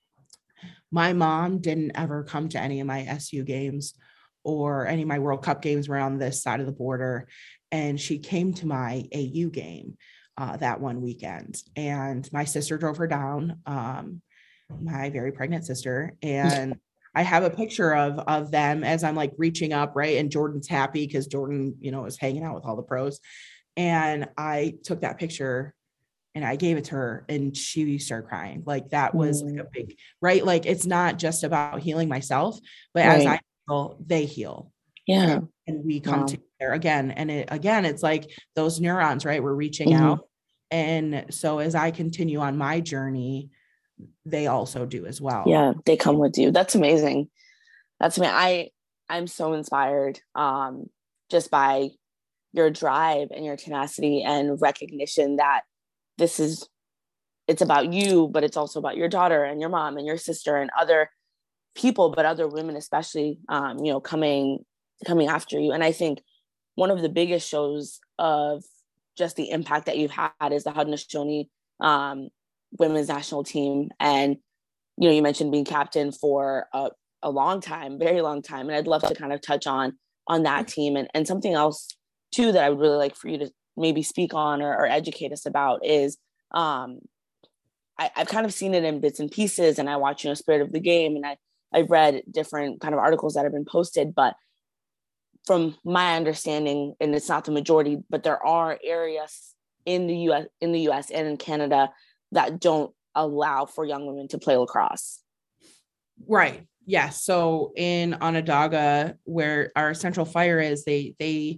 my mom didn't ever come to any of my S U games or any of my World Cup games were on this side of the border. And she came to my A U game uh, that one weekend. And my sister drove her down, um, my very pregnant sister. And I have a picture of, of them as I'm like reaching up, right? And Jordan's happy because Jordan, you know, is hanging out with all the pros. And I took that picture and I gave it to her and she started crying. Like that was mm. like a big, right? Like it's not just about healing myself, but right. as I heal, they heal. Yeah. And, and we come wow. together again. And it, again, it's like those neurons, right? We're reaching mm-hmm. out. And so as I continue on my journey, they also do as well. Yeah, they come with you. That's amazing. That's me. I I'm so inspired um just by your drive and your tenacity and recognition that this is it's about you, but it's also about your daughter and your mom and your sister and other people, but other women especially um you know coming coming after you. And I think one of the biggest shows of just the impact that you've had is the Haudenosaunee um women's national team. And, you know, you mentioned being captain for a, a long time, very long time. And I'd love to kind of touch on, on that team and, and something else too, that I would really like for you to maybe speak on or, or educate us about is, um, I, I've kind of seen it in bits and pieces and I watch, you know, Spirit of the Game and I, I've read different kind of articles that have been posted, but from my understanding, and it's not the majority, but there are areas in the U S, in the U S and in Canada that don't allow for young women to play lacrosse. Right. Yeah. So in Onondaga, where our Central Fire is, they, they,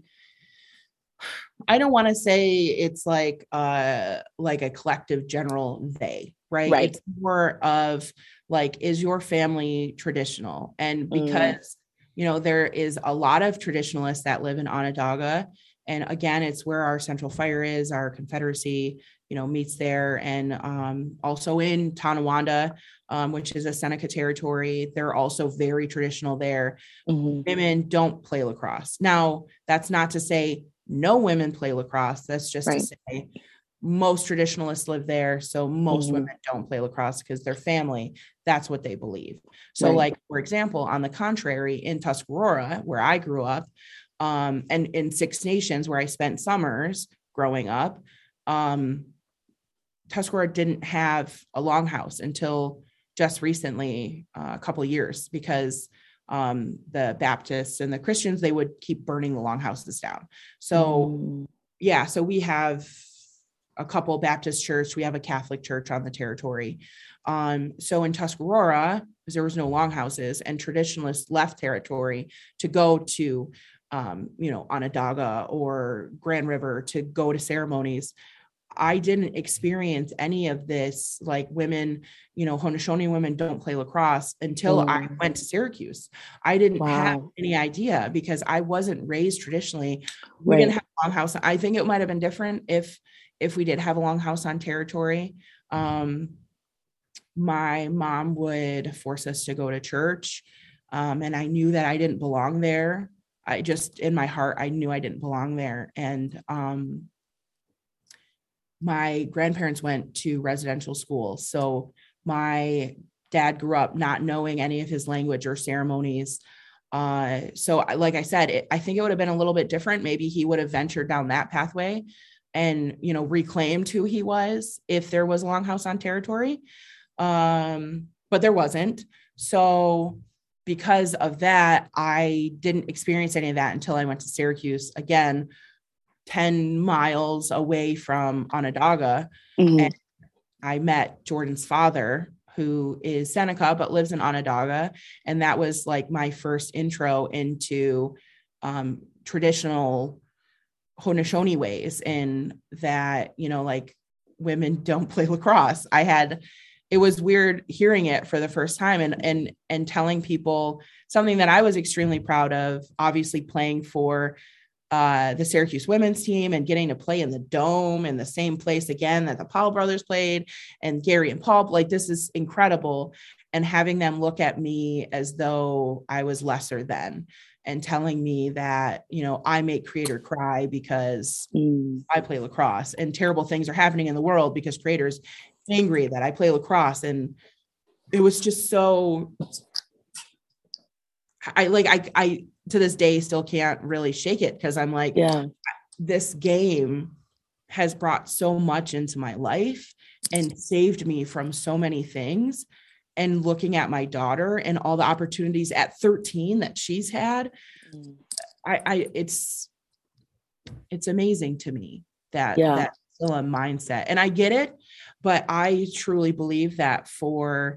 I don't want to say it's like, uh, like a collective general they, right? Right. It's more of like, is your family traditional? And because, mm. you know, there is a lot of traditionalists that live in Onondaga. And again, it's where our Central Fire is, our Confederacy, you know, meets there. And um, also in Tonawanda, um, which is a Seneca territory, they're also very traditional there. Mm-hmm. Women don't play lacrosse. Now, that's not to say no women play lacrosse. That's just right. to say most traditionalists live there. So most mm-hmm. women don't play lacrosse because their family, that's what they believe. So right. like, for example, on the contrary, in Tuscarora, where I grew up, um, and in Six Nations, where I spent summers growing up, um, Tuscarora didn't have a longhouse until just recently, uh, a couple of years, because um, the Baptists and the Christians, they would keep burning the longhouses down. So mm. yeah, so we have a couple Baptist church, we have a Catholic church on the territory. Um, so in Tuscarora, because there was no longhouses, and traditionalists left territory to go to um, you know, Onondaga or Grand River to go to ceremonies. I didn't experience any of this, like women, you know, Haudenosaunee women don't play lacrosse until mm. I went to Syracuse. I didn't wow. have any idea because I wasn't raised traditionally. We right. didn't have a longhouse. I think it might've been different if, if we did have a longhouse on territory. Um, my mom would force us to go to church. Um, and I knew that I didn't belong there. I just, in my heart, I knew I didn't belong there. And, um, my grandparents went to residential school. So my dad grew up not knowing any of his language or ceremonies. Uh, so like I said, it, I think it would have been a little bit different. Maybe he would have ventured down that pathway and, you know, reclaimed who he was if there was a longhouse on territory. Um, but there wasn't. So because of that, I didn't experience any of that until I went to Syracuse again, ten miles away from Onondaga. Mm-hmm. And I met Jordan's father, who is Seneca, but lives in Onondaga. And that was like my first intro into um, traditional Haudenosaunee ways, in that, you know, like women don't play lacrosse. I had, it was weird hearing it for the first time and, and, and telling people something that I was extremely proud of, obviously playing for Uh, the Syracuse women's team and getting to play in the Dome in the same place again that the Powell brothers played, and Gary and Paul, like, this is incredible. And having them look at me as though I was lesser than, and telling me that, you know, I make Creator cry because mm. I play lacrosse, and terrible things are happening in the world because Creator's angry that I play lacrosse. And it was just so, I like, I, I, to this day still can't really shake it, because I'm like, yeah, this game has brought so much into my life and saved me from so many things. And looking at my daughter and all the opportunities at thirteen that she's had, mm. I, I, it's, it's amazing to me that yeah. that's still a mindset, and I get it, but I truly believe that for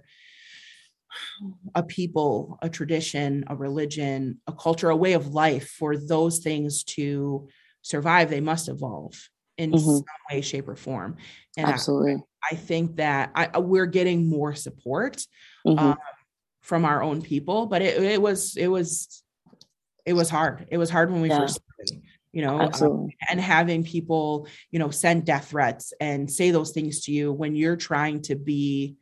a people, a tradition, a religion, a culture, a way of life, for those things to survive, they must evolve in mm-hmm. some way, shape, or form. And absolutely, I, I think that I, we're getting more support mm-hmm. um, from our own people, but it, it was, it was, it was hard. It was hard when we yeah. first started, you know, um, and having people, you know, send death threats and say those things to you when you're trying to be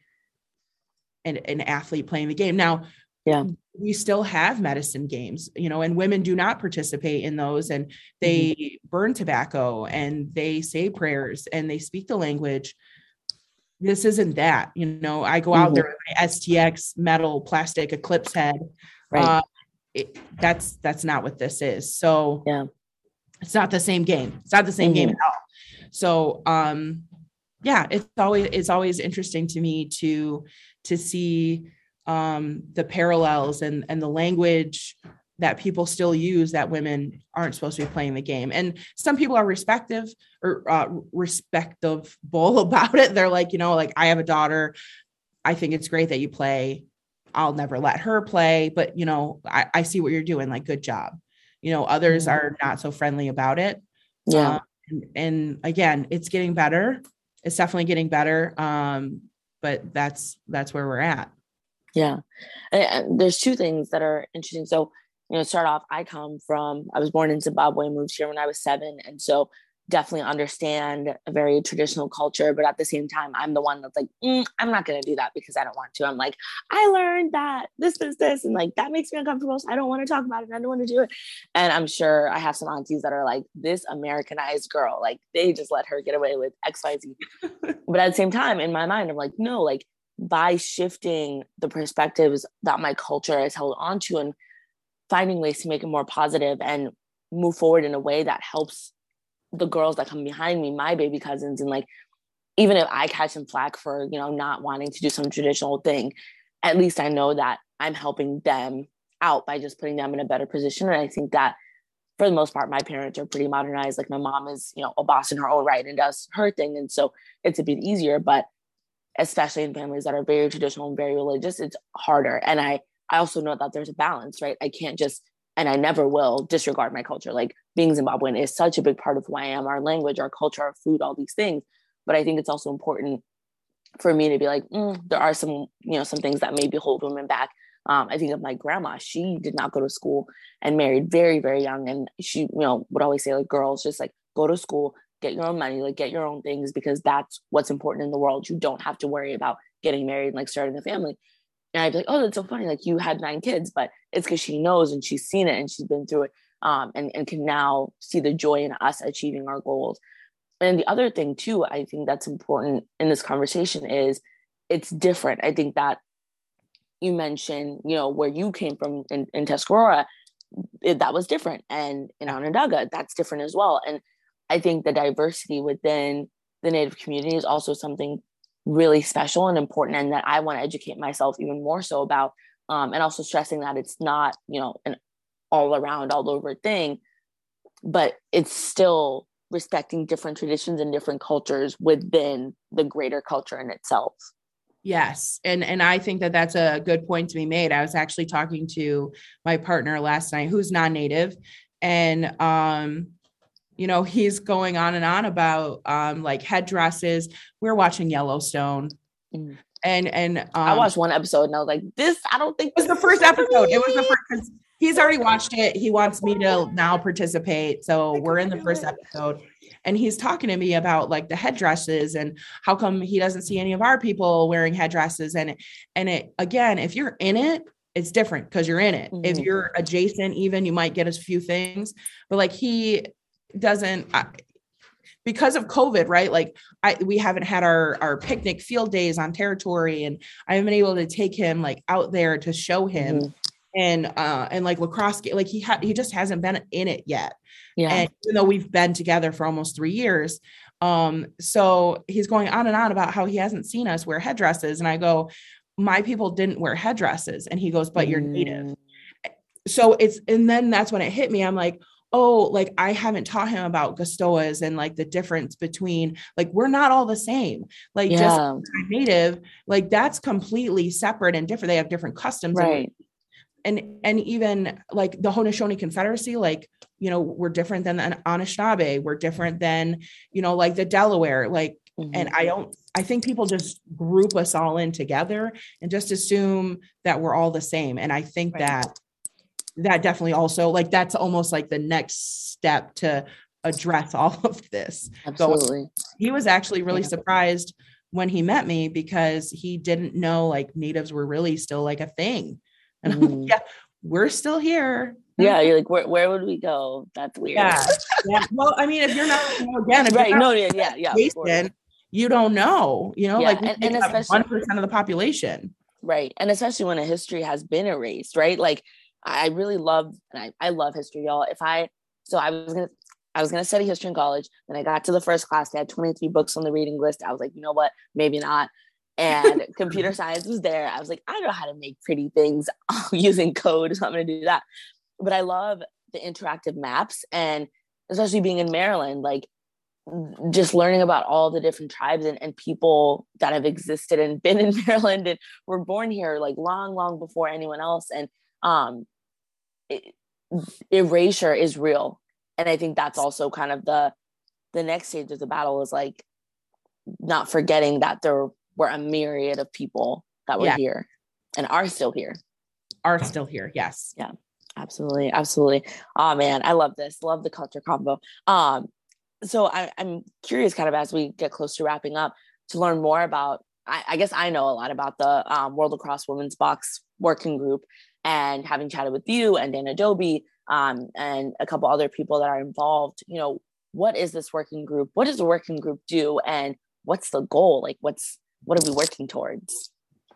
An, an athlete playing the game. Now, yeah, we still have medicine games, you know, and women do not participate in those, and they mm-hmm. burn tobacco and they say prayers and they speak the language. This isn't that, you know, I go mm-hmm. out there with my S T X metal plastic eclipse head. Right. Uh, it, that's, that's not what this is. So yeah, it's not the same game. It's not the same mm-hmm. game at all. So, um, yeah, it's always, it's always interesting to me to, to see um, the parallels and, and the language that people still use, that women aren't supposed to be playing the game. And some people are respective or uh, respectable about it. They're like, you know, like, I have a daughter. I think it's great that you play. I'll never let her play, but, you know, I, I see what you're doing. Like, good job. You know, others mm-hmm. are not so friendly about it. Yeah. Um, and, and again, it's getting better. It's definitely getting better. Um, but that's, that's where we're at. Yeah. And, and there's two things that are interesting. So, you know, start off, I come from, I was born in Zimbabwe, moved here when I was seven. And so definitely understand a very traditional culture, but at the same time, I'm the one that's like, mm, I'm not going to do that because I don't want to. I'm like, I learned that this is this, and like, that makes me uncomfortable. So I don't want to talk about it. I don't want to do it. And I'm sure I have some aunties that are like, this Americanized girl, like, they just let her get away with X, Y, Z. But at the same time, in my mind, I'm like, no, like, by shifting the perspectives that my culture has held onto and finding ways to make it more positive and move forward in a way that helps the girls that come behind me, my baby cousins. And like, even if I catch some flack for, you know, not wanting to do some traditional thing, at least I know that I'm helping them out by just putting them in a better position. And I think that for the most part, my parents are pretty modernized. Like, my mom is, you know, a boss in her own right and does her thing. And so it's a bit easier, but especially in families that are very traditional and very religious, it's harder. And I, I also know that there's a balance, right? I can't just, and I never will, disregard my culture. Like, being Zimbabwean is such a big part of who I am, our language, our culture, our food, all these things. But I think it's also important for me to be like, mm, there are some, you know, some things that maybe hold women back. Um, I think of my grandma. She did not go to school and married very, very young. And she, you know, would always say, like, girls, just like go to school, get your own money, like get your own things, because that's what's important in the world. You don't have to worry about getting married and like starting a family. And I'd be like, oh, that's so funny. Like, you had nine kids, but it's because she knows and she's seen it and she's been through it, um, and, and can now see the joy in us achieving our goals. And the other thing too, I think that's important in this conversation is it's different. I think that you mentioned, you know, where you came from in, in Tuscarora, it, that was different. And in Onondaga, that's different as well. And I think the diversity within the Native community is also something really special and important, and that I want to educate myself even more so about, um, and also stressing that it's not, you know, an all around, all over thing, but it's still respecting different traditions and different cultures within the greater culture in itself. Yes. And, and I think that that's a good point to be made. I was actually talking to my partner last night, who's non-Native, and, um, you know, he's going on and on about, um, like headdresses. We're watching Yellowstone, mm. and, and, um, I watched one episode and I was like, this, I don't think it was the first episode. It was the first, cause he's already watched it. He wants me to now participate. So we're in the first episode. And he's talking to me about like the headdresses and how come he doesn't see any of our people wearing headdresses. And, and it, again, if you're in it, it's different because you're in it. Mm-hmm. If you're adjacent, even, you might get a few things, but like he doesn't, I, because of COVID, right? Like I, we haven't had our, our picnic field days on territory, and I haven't been able to take him like out there to show him. Mm-hmm. And, uh, and like lacrosse, like he ha- he just hasn't been in it yet. Yeah. And even though we've been together for almost three years. Um, so he's going on and on about how he hasn't seen us wear headdresses. And I go, my people didn't wear headdresses. And he goes, but you're mm. Native. So it's, and then that's when it hit me. I'm like, oh, like I haven't taught him about Gastoas and like the difference between, like, we're not all the same. Like yeah. just Native, like that's completely separate and different. They have different customs. Right. And, and, and even like the Haudenosaunee Confederacy, like, you know, we're different than the Anishinaabe. We're different than, you know, like the Delaware, like, mm-hmm. and I don't, I think people just group us all in together and just assume that we're all the same. And I think right. that that definitely also, like, that's almost like the next step to address all of this. Absolutely. So he was actually really yeah. surprised when he met me because he didn't know like natives were really still like a thing. And mm. I'm like, yeah, we're still here. Yeah, you're like, where where would we go? That's weird. Yeah. yeah. Well, I mean, if you're not, you know, again, if right? You're not, no, yeah, yeah, yeah. Jason, you don't know, you know, yeah. like we and, and especially one percent of the population, right? And especially when a history has been erased, right? Like, I really love, and I, I love history, y'all. If I, so I was gonna, I was gonna study history in college. Then I got to the first class. They had twenty-three books on the reading list. I was like, you know what? Maybe not. And computer science was there. I was like, I don't know how to make pretty things using code, so I'm going to do that. But I love the interactive maps, and especially being in Maryland, like just learning about all the different tribes and, and people that have existed and been in Maryland and were born here like long, long before anyone else. And um, it, erasure is real. And I think that's also kind of the the next stage of the battle is like not forgetting that there were a myriad of people that were yeah. here and are still here. Are still here, yes. Yeah, absolutely, absolutely. Oh man, I love this. Love the culture combo. Um, so I, I'm curious, kind of as we get close to wrapping up, to learn more about. I, I guess I know a lot about the um, World Lacrosse Women's Box Working Group, and having chatted with you and Dana Doby um, and a couple other people that are involved. You know, what is this working group? What does the working group do? And what's the goal? Like, what's what are we working towards?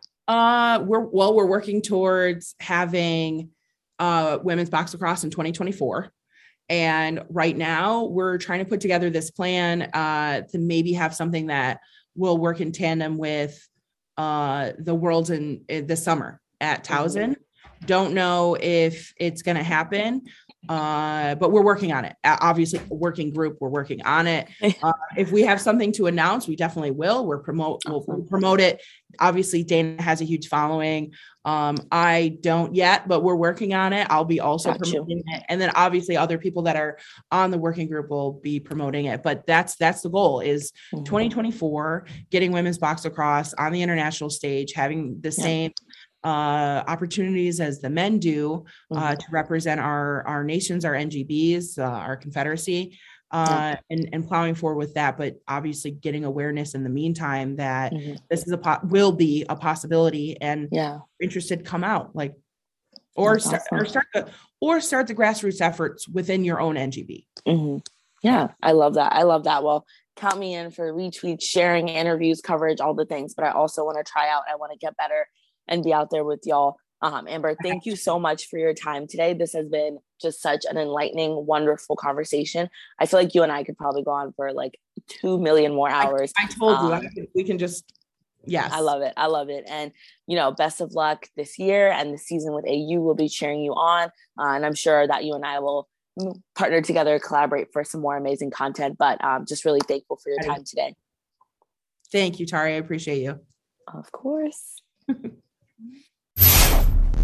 Uh, we're well, we're working towards having uh, women's box lacrosse in twenty twenty-four. And right now we're trying to put together this plan uh, to maybe have something that will work in tandem with uh, the Worlds in, in the summer at Towson. Mm-hmm. Don't know if it's going to happen. Uh, but we're working on it. Obviously, a working group, we're working on it. Uh, if we have something to announce, we definitely will. We're promote, we'll, we'll promote it. Obviously, Dana has a huge following. Um, I don't yet, but we're working on it. I'll be also Got promoting you. it. And then obviously other people that are on the working group will be promoting it. But that's that's the goal is mm-hmm. twenty twenty-four, getting women's box lacrosse on the international stage, having the yeah. same uh opportunities as the men do uh mm-hmm. to represent our our nations, our N G Bs, uh, our confederacy, uh yeah. and and plowing forward with that, but obviously getting awareness in the meantime that mm-hmm. this is a po- will be a possibility, and yeah interested come out like or That's start awesome. or start the or start the grassroots efforts within your own N G B. Mm-hmm. Yeah, I love that. I love that. Well, count me in for retweets, sharing, interviews, coverage, all the things, but I also want to try out. I want to get better and be out there with y'all. Um, Amber, thank you so much for your time today. This has been just such an enlightening, wonderful conversation. I feel like you and I could probably go on for like two million more hours. I, I told um, you, I can, we can just, yes. I love it. I love it. And, you know, best of luck this year, and the season with A U will be cheering you on. Uh, and I'm sure that you and I will partner together, collaborate for some more amazing content, but um, just really thankful for your time today. Thank you, Tari. I appreciate you. Of course.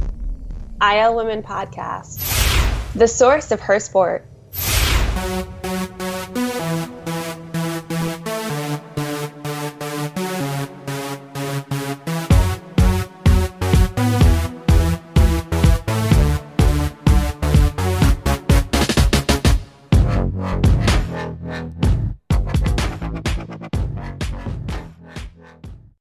I L Women Podcast, the source of her sport.